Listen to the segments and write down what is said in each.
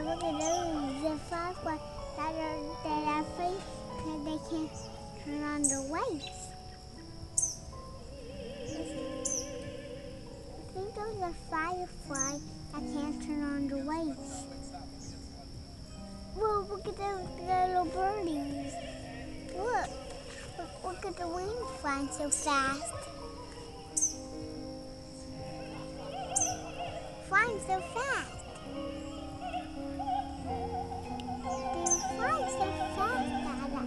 look at those. The fireflies that are free because they can't turn on the lights. I think those are fireflies that can't turn on the lights. Whoa, look at those little birdies. Look at the wings flying so fast. Flying so fast. They're flying so fast, Dada.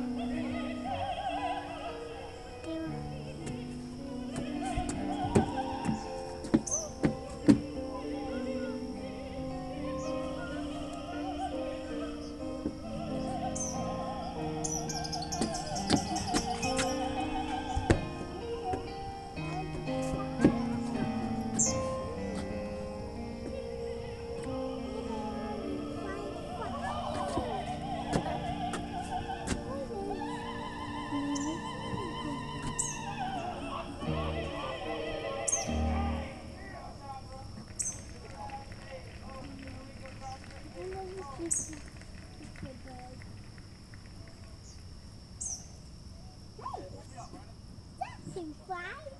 Fly.